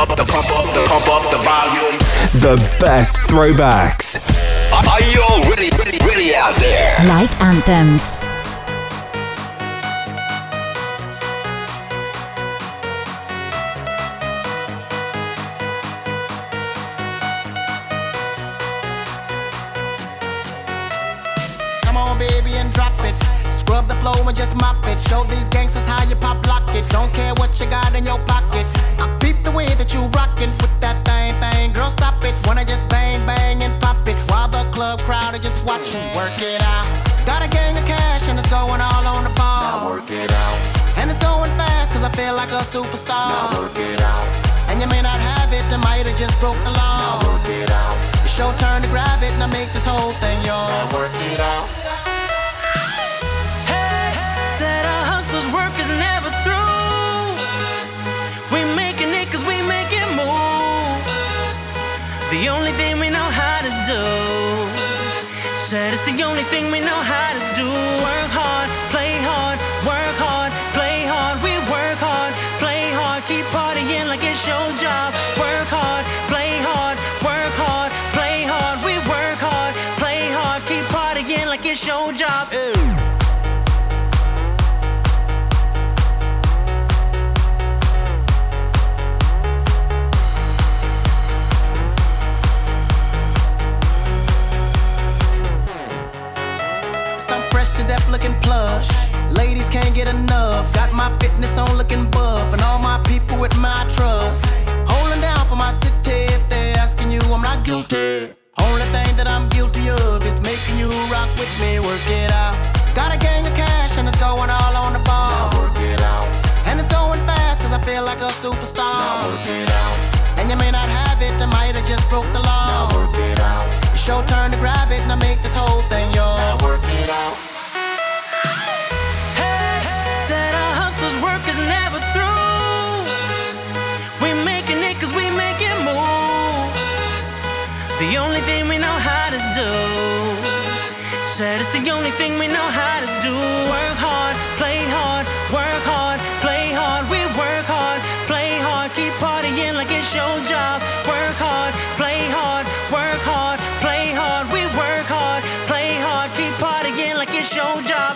pump up the volume. The best throwbacks. Are you all ready out there? Like anthems. Come on, baby, and drop it. Scrub the flow and just mop it. Show these gangsters how you pop lock it. Don't care what you got in your pocket. I peep the way that you rockin' with that thing. Girl, stop it. Wanna just bang, bang and pop it. While the club crowd are just watching. Work it out. Got a gang of cash and it's going all on the ball. Now work it out. And it's going fast cause I feel like a superstar. Now work it out. And you may not have it, I might have just broke the law. Now work it out. It's your turn to grab it and I make this whole thing yours. Now work it out. Said our hustlers' work is never through. We making it cause we making moves. The only thing we know how to do. Said it's the only thing we know how to do. Work hard, play hard, work hard, play hard. We work hard, play hard, keep partying like it's your job. Work hard, play hard, work hard, play hard. We work hard, play hard, keep partying like it's your job. Deaf looking plush. Ladies can't get enough. Got my fitness on looking buff. And all my people with my trust. Holding down for my city. If they're asking you, I'm not guilty. Only thing that I'm guilty of is making you rock with me. Work it out. Got a gang of cash and it's going all on the ball. Now work it out. And it's going fast cause I feel like a superstar. Now work it out. And you may not have it, I might have just broke the law. Now work it out. It's your turn to grab it and I make this whole thing yours. Now work it out. Said our hustlers' work is never through. We making it cause we making moves. The only thing we know how to do. Said it's the only thing we know how to do. Work hard, play hard, work hard, play hard. We work hard, play hard, keep partying like it's your job. Work hard, play hard, work hard, play hard. We work hard, play hard, keep partying like it's your job.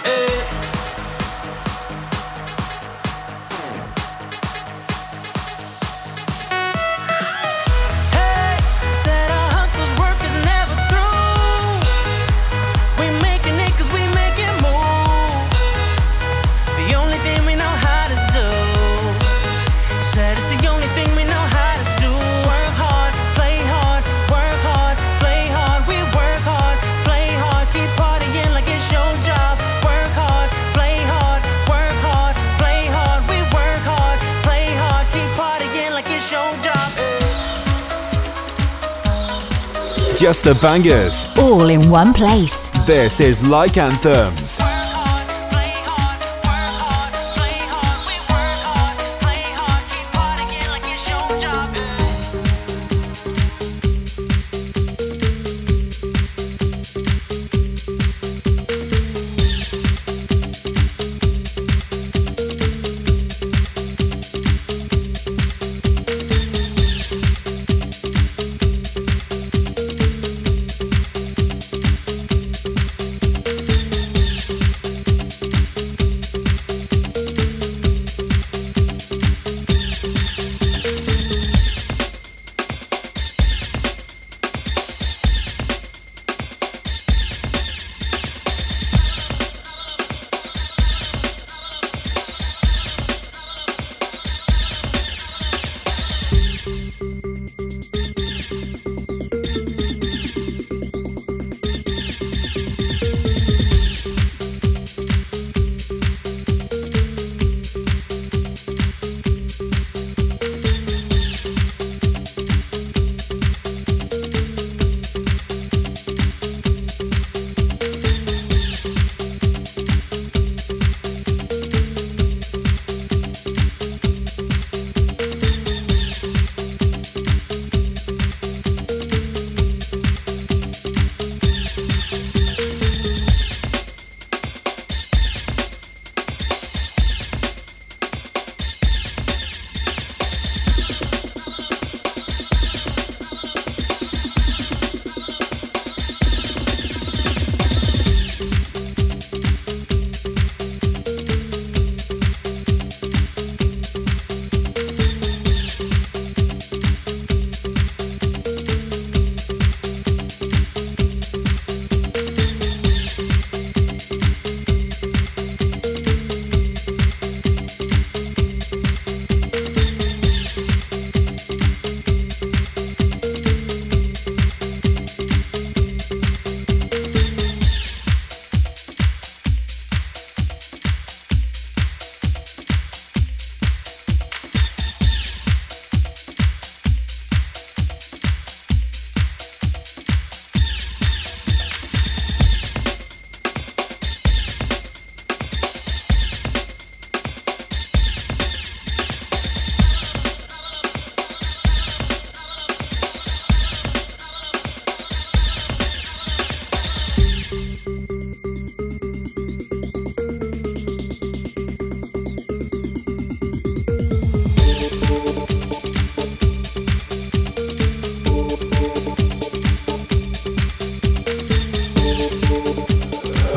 Just the bangers. All in one place. This is Like Anthems.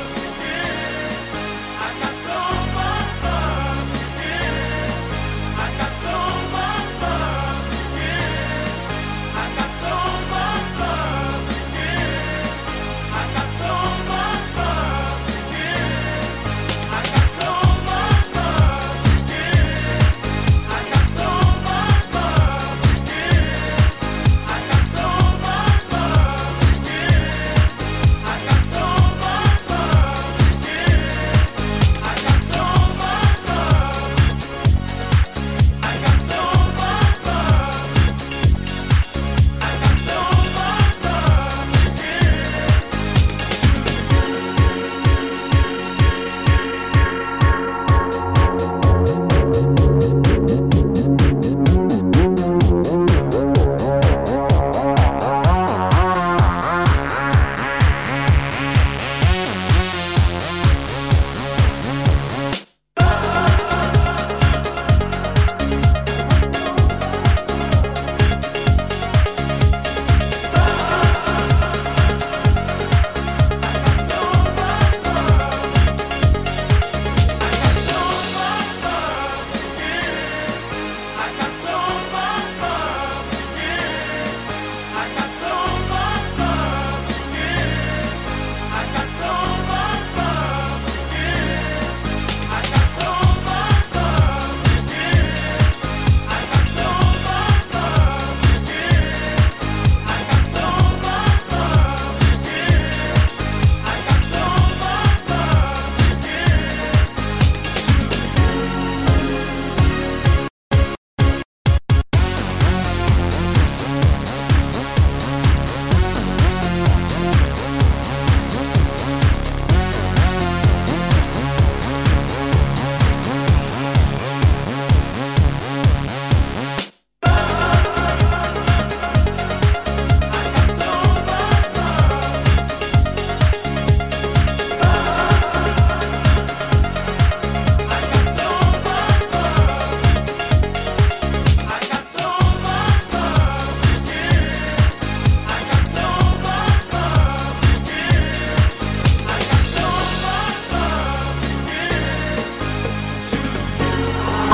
I got so much love.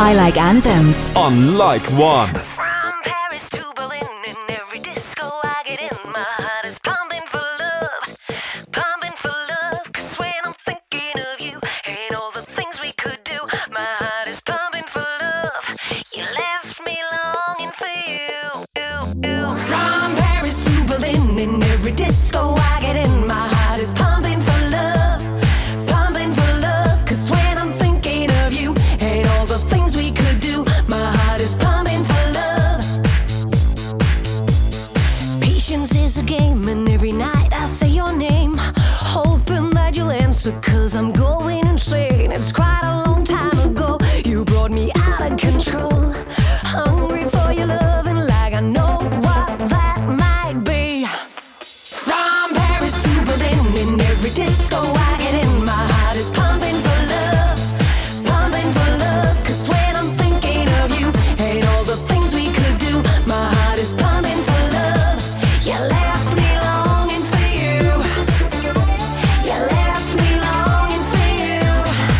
I Like Anthems. On Like One. From Paris to Berlin, in every disco I get in, my heart is pumping for love, pumping for love. 'Cause when I'm thinking of you and all the things we could do, my heart is pumping for love. You left me longing for you. From Paris to Berlin, in every disco I get in, my heart is pumping for love, pumping for love. 'Cause when I'm thinking of you and all the things we could do, my heart is pumping for love. Patience is a game, and every night I say your name, hoping that you'll answer, 'cause I'm going insane. It's quite a long time ago you brought me out of control, hungry for your love, and like I know what that might be. From Paris to Berlin, in every disco I get in, my heart is pumping for love, pumping for love. 'Cause when I'm thinking of you and all the things we could do, my heart is pumping for love. You left me longing for you. You left me longing for you.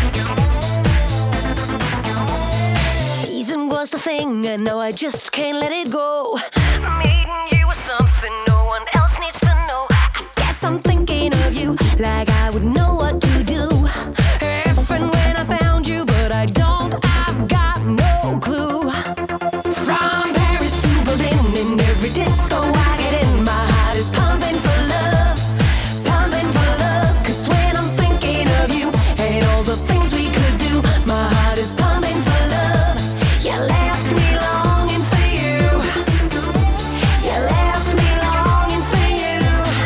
Teasing was the thing, and now I just can't let it go. Meeting you was something no one else needs to know. I guess I'm thinking of you like I would know what to do if and when I found you, but I don't. I've got no clue. From Paris to Berlin, in every disco I get in, my heart is pumping for love, pumping for love. 'Cause when I'm thinking of you and all the things we could do, my heart is pumping for love. You left me longing for you. You left me longing for you.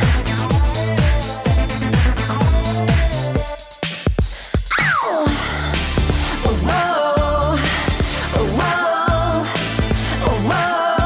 Oh. Whoa. Whoa. Whoa.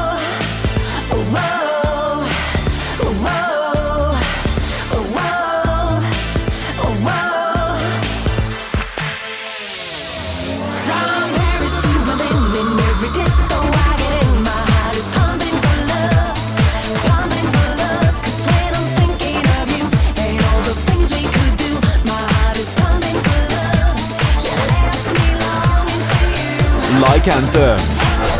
From Paris to Berlin, in every disco I get in, my heart is pumping for love, pumping for love. 'Cause when I'm thinking of you and all the things we could do, my heart is pumping for love. You left me longing for you. Like Anthems.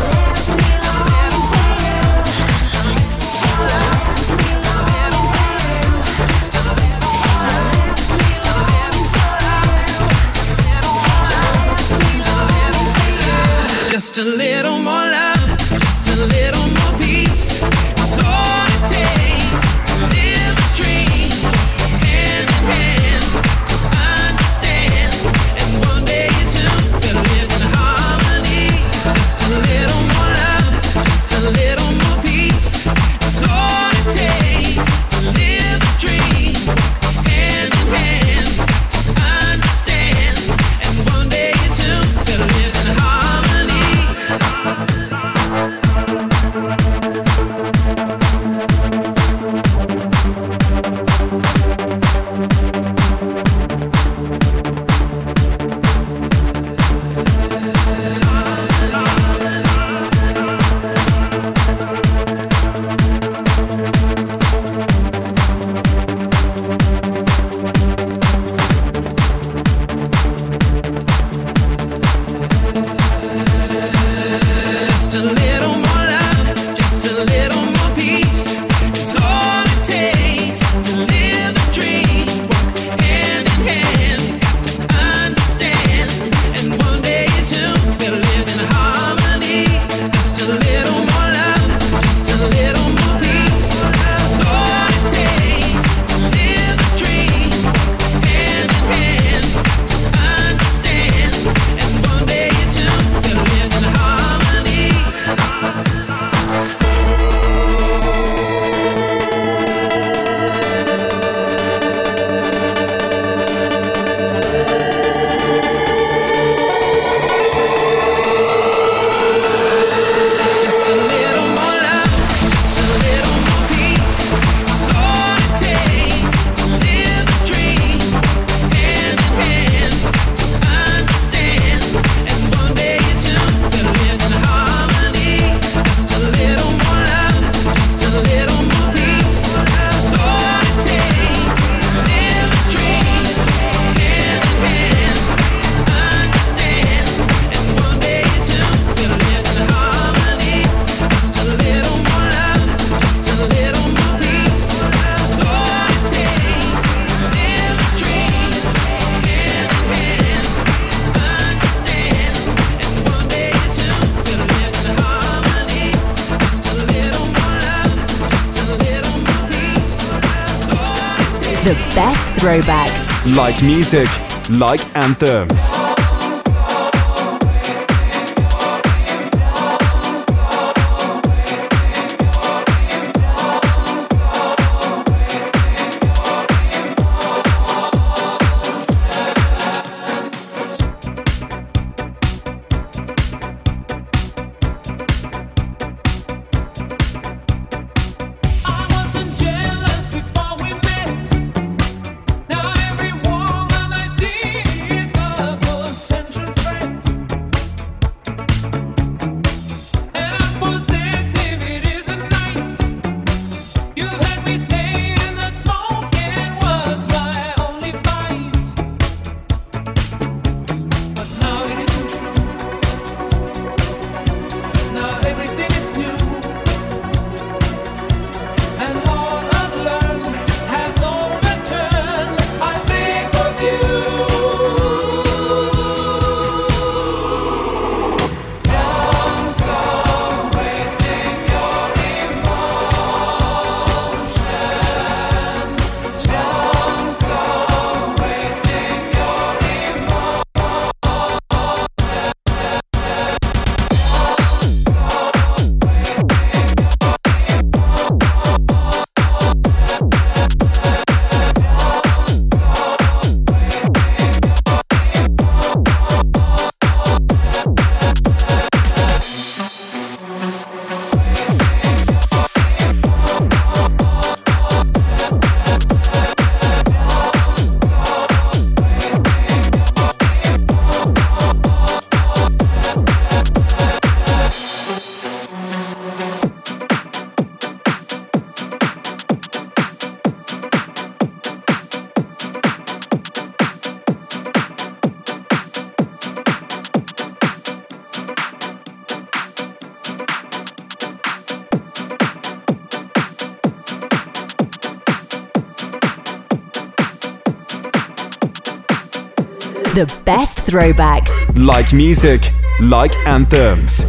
Just a little more love, just a little more peace. It's all it takes to live a dream. Hand in hand, to understand. And one day too, we'll live in harmony. Just a little more love, just a little more peace. It's all it takes to live a dream. Hand in hand, to understand. And one day too, we'll live in harmony. Just a little more love, just a little more peace. It's all it takes to live a dream. Walk hand in hand, to understand. And one day too, we'll live in harmony. Just a little more love, just a little more peace. It's all it takes to live a dream. Walk hand in hand, to understand. And one day too, we'll live in harmony. The best throwbacks. Like music, like anthems. The best throwbacks. Like music, like anthems.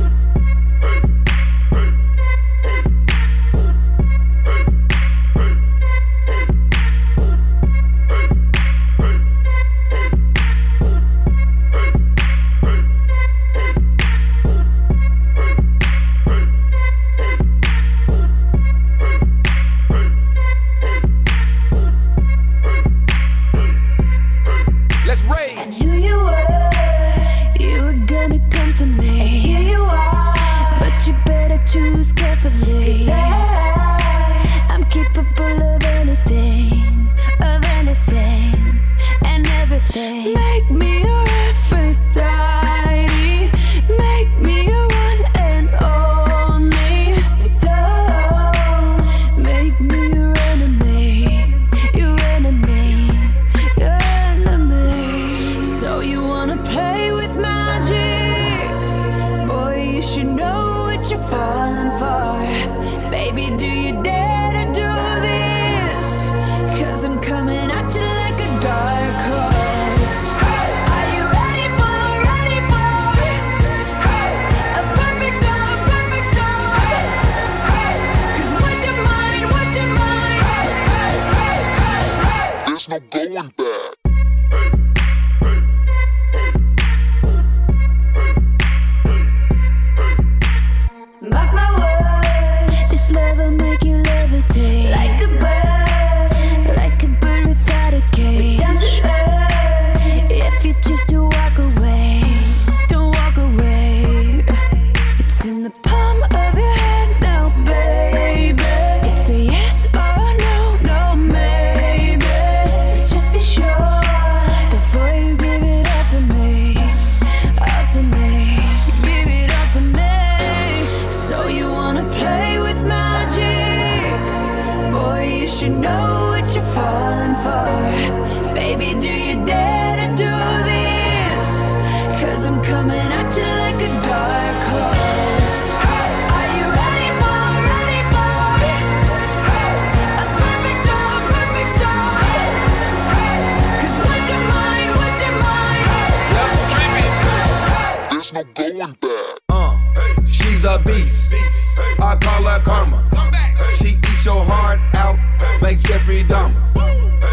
She's a beast. I call her karma. She eats your heart out like Jeffrey Dahmer.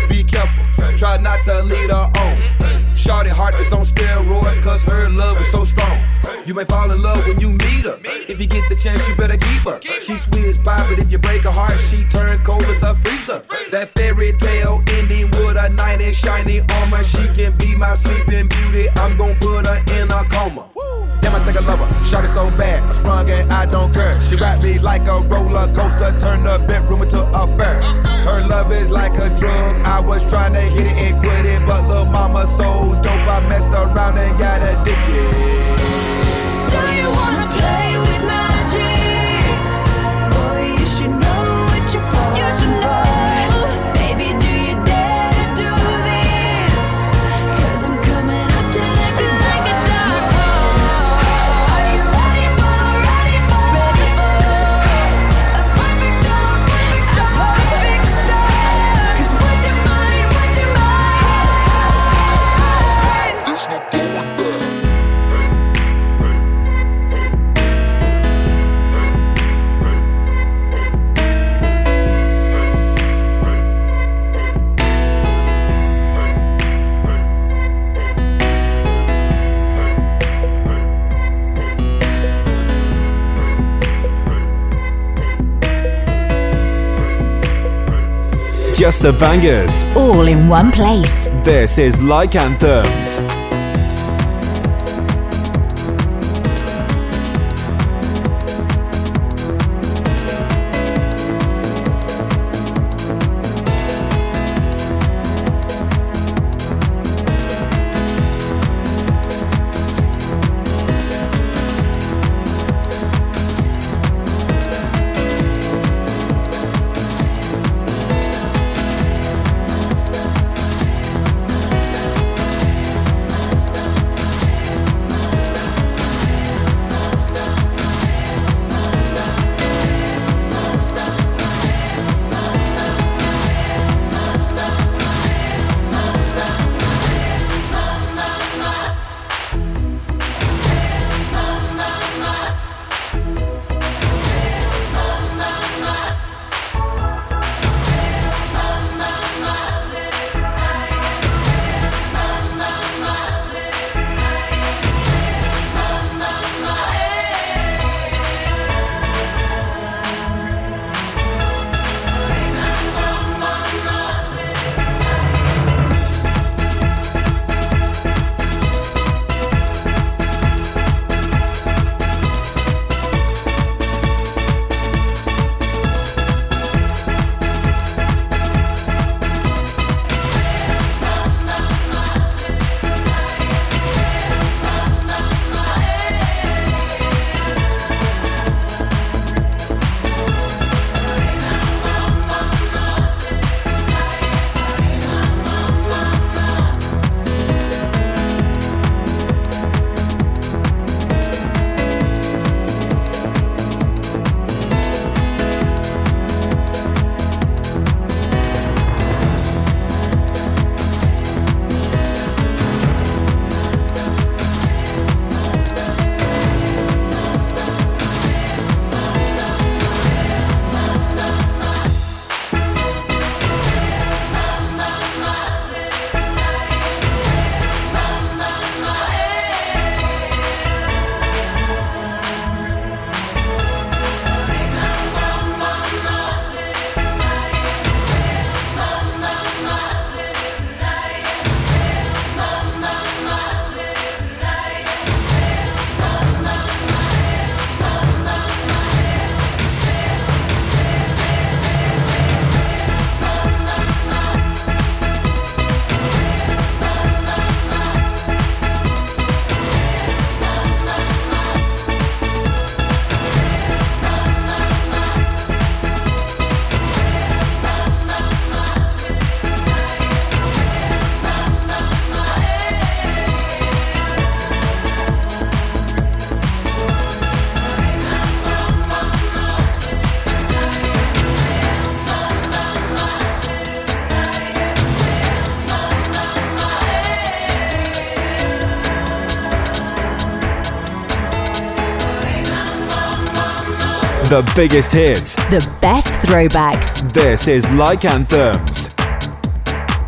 be careful. Try not to lead her on. Shorty heart is on steroids, cause her love is so strong. You may fall in love when you meet her. If you get the chance, you better keep her. She's sweet as pie, but if you break her heart, she turns cold as a freezer. That fairy tale ending with a knight in shiny armor. She can be my sleeping beauty. I'm gon' put her in a coma. Damn, I think I love her. Shorty so bad, I sprung and I don't care. She ride me like a roller coaster, turn the bedroom into a fair. Her love is like a drug. I was trying to hit it and quit it, but lil' mama so dope, I messed around and got addicted. So you wanna play with magic? Boy, you should know what you're for. You should know. Baby, do you dare to do this? 'Cause I'm coming at you like a dog. Are you ready for a perfect storm? A perfect storm. 'Cause what's your mind? What's your mind? There's no going back. Just the bangers. All in one place. This is Like Anthems. The biggest hits. The best throwbacks. This is Like Anthems.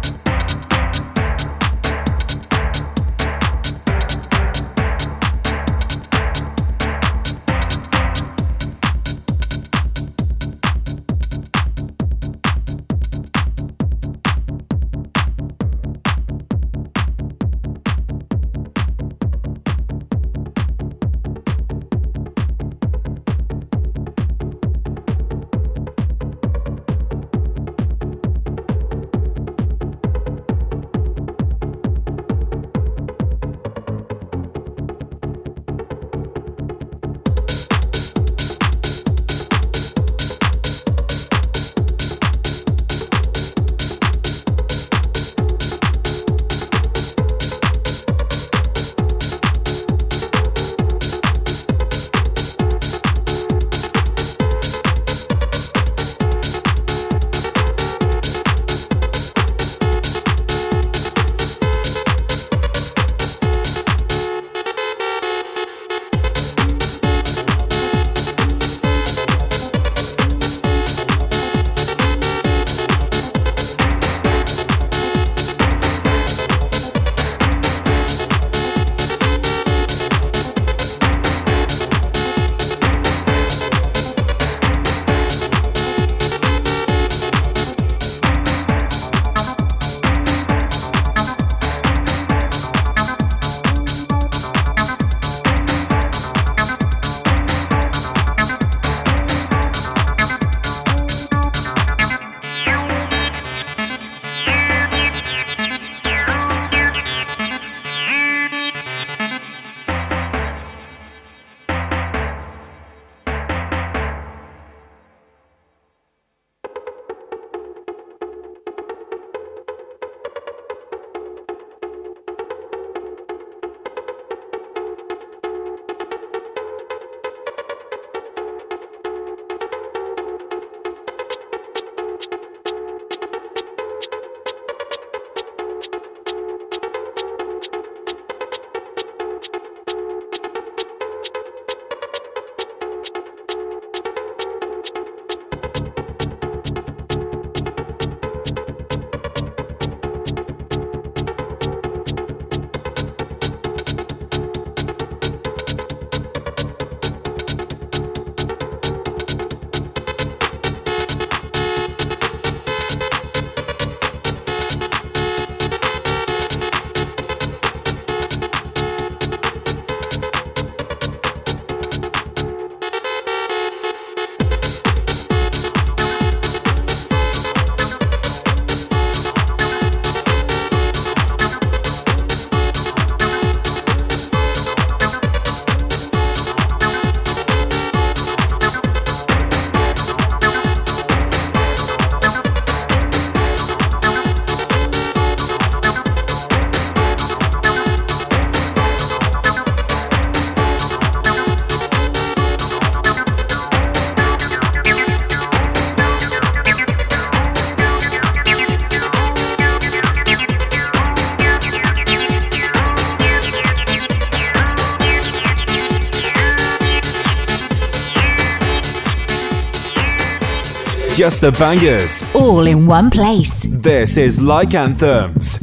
Just the bangers. All in one place. This is Like Anthems.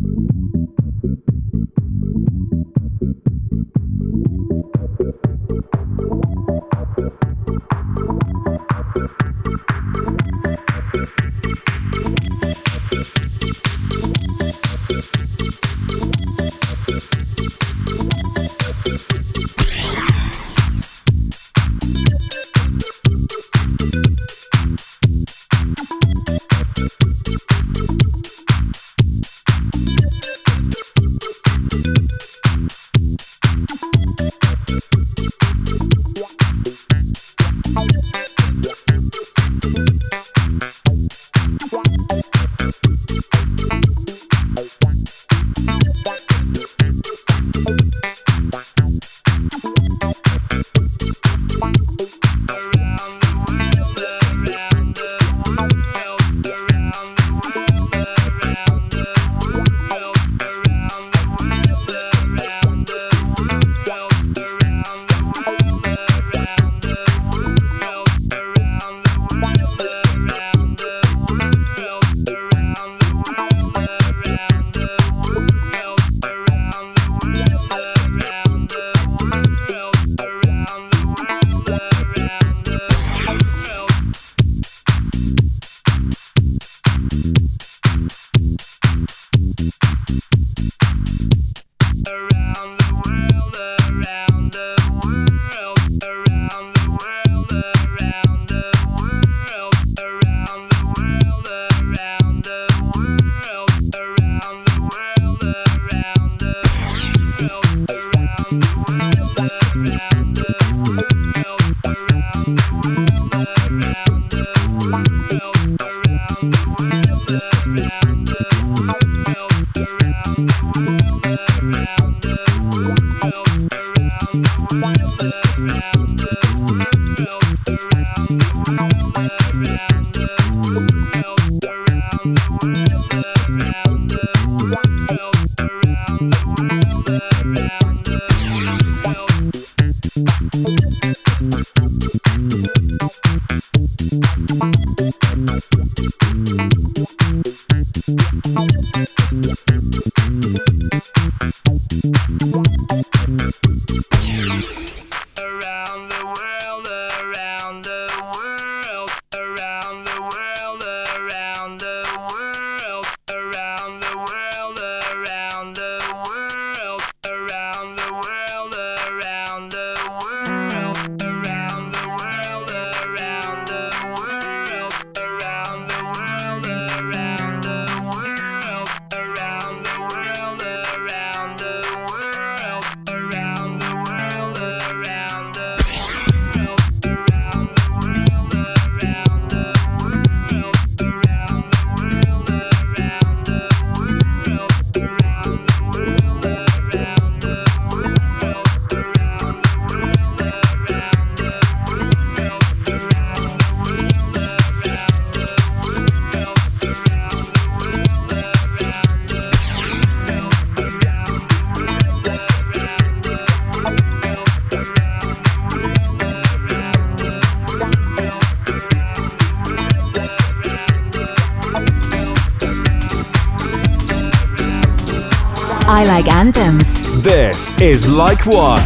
I Like Anthems. This is Like One.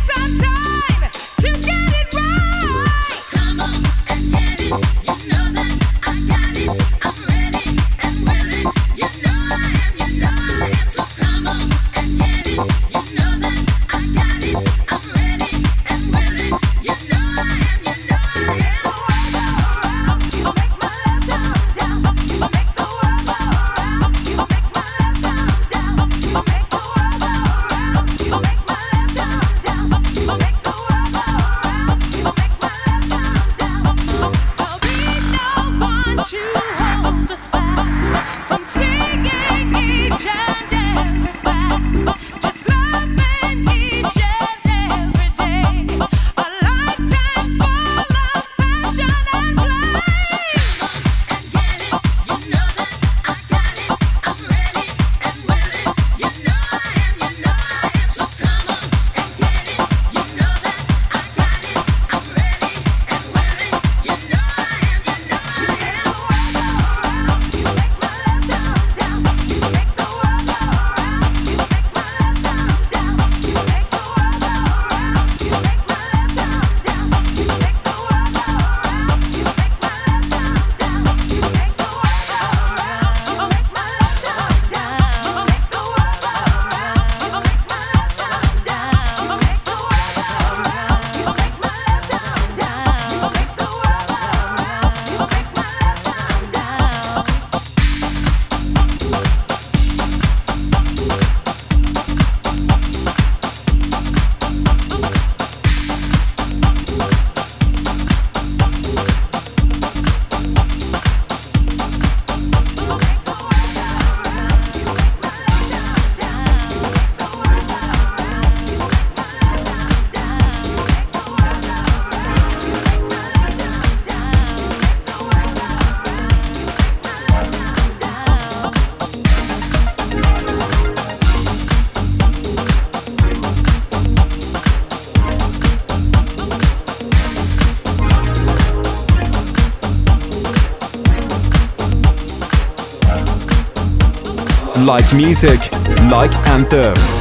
You know that Like music, like anthems.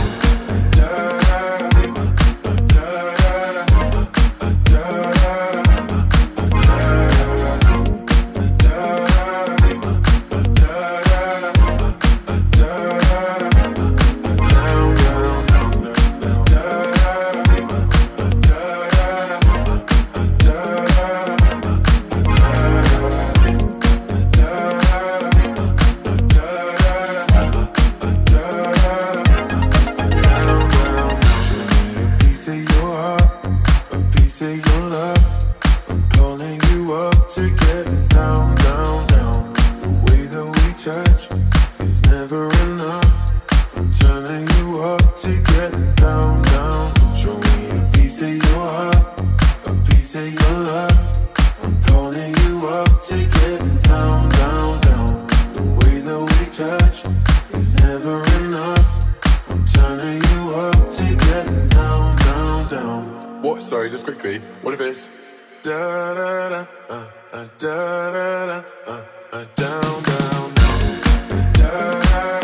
Sorry, just quickly. What if it's da da da da da da down down da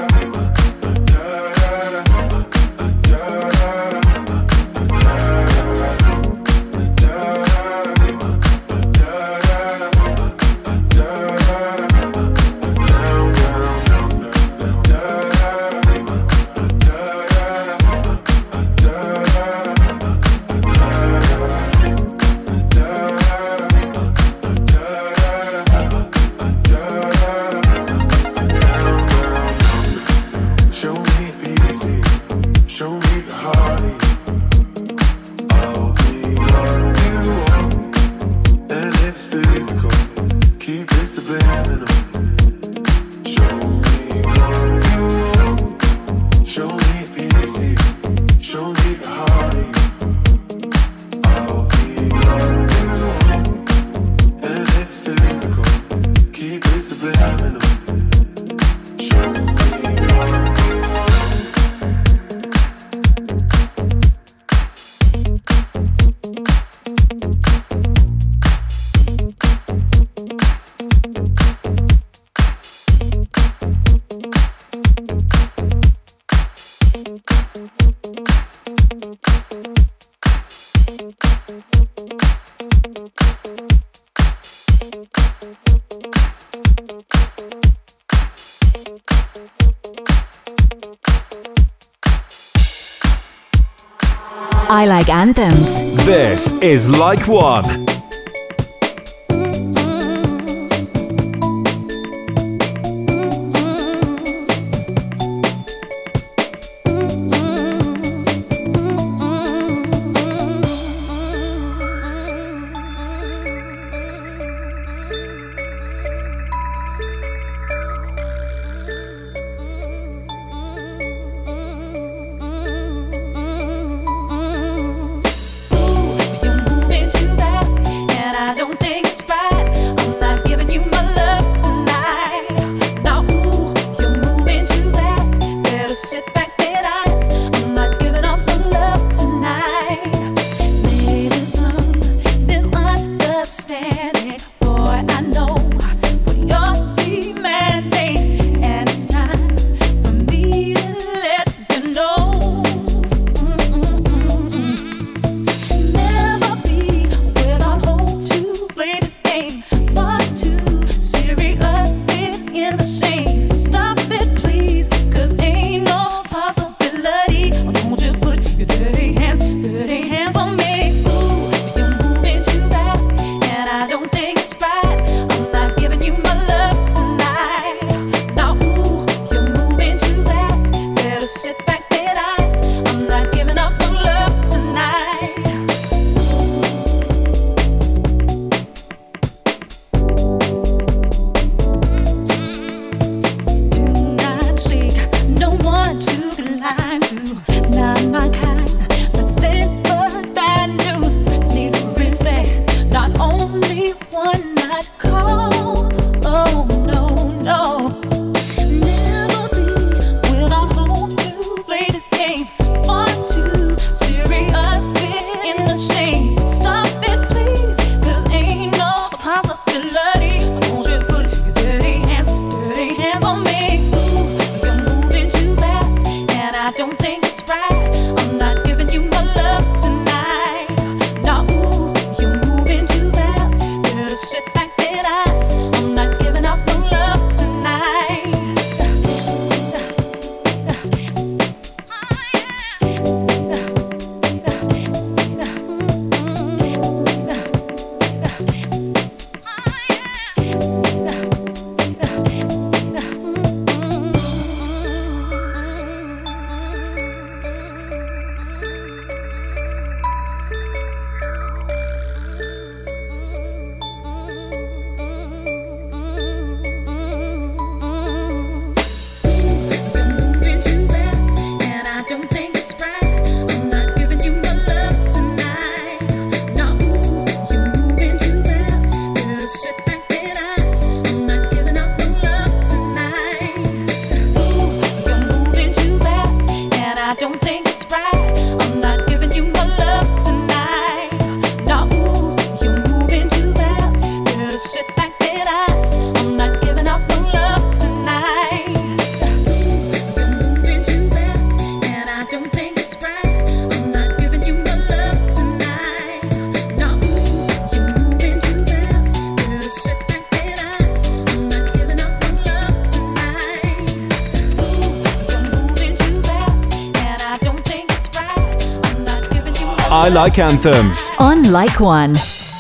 I Like Anthems. This is Like One. You're moving too fast. I Like Anthems. On Like One.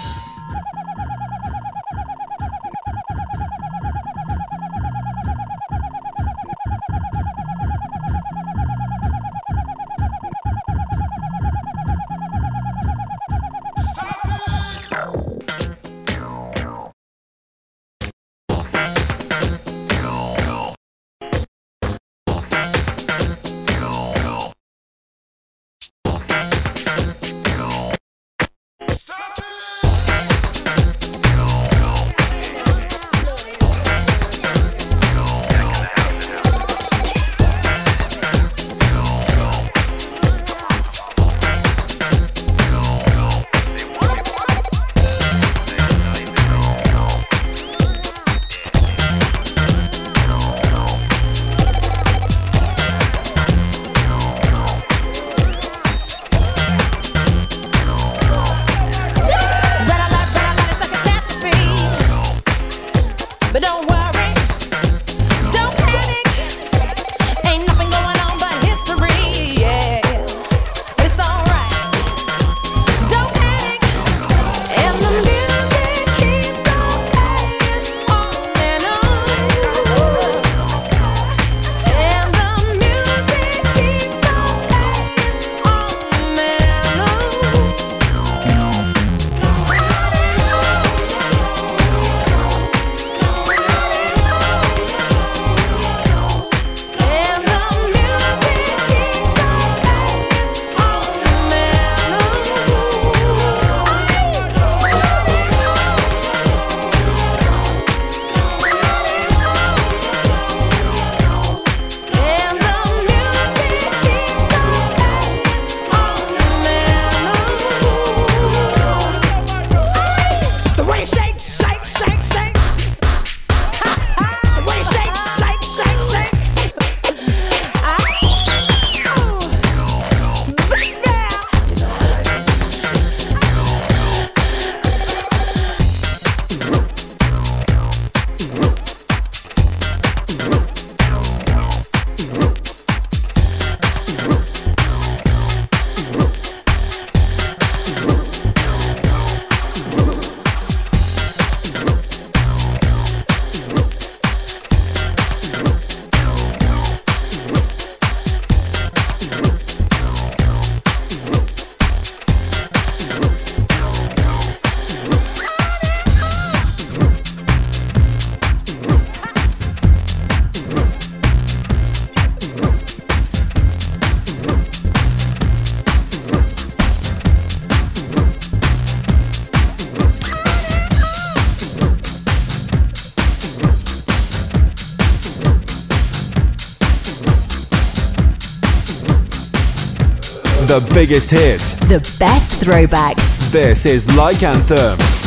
The biggest hits. The best throwbacks. This is Like Anthems.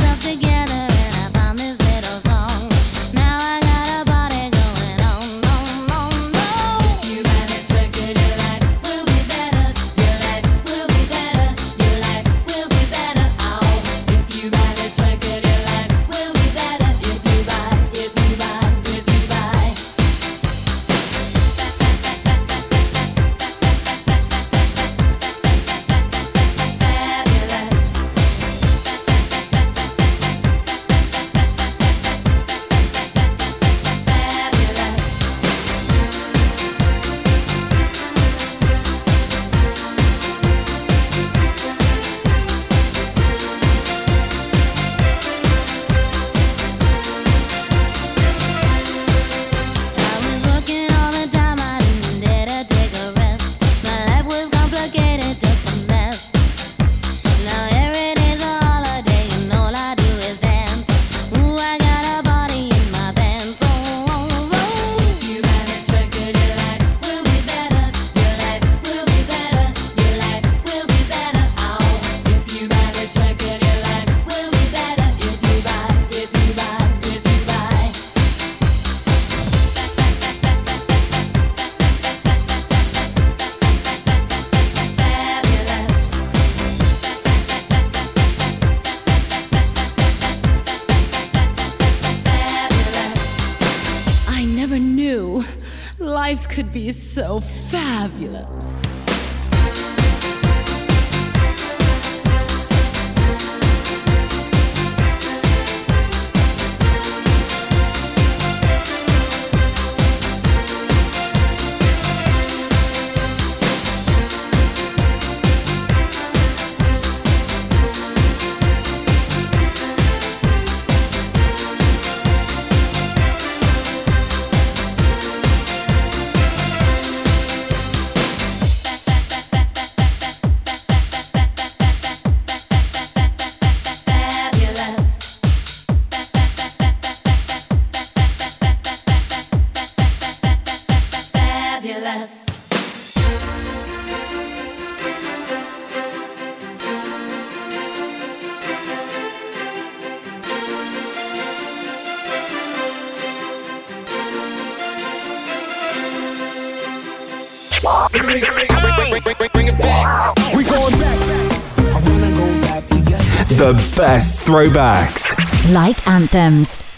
Together and I found this little song. Now I got a party going on. life could be so fabulous. Bring it back. We going back. I wanna go back together. The best throwbacks. Like anthems.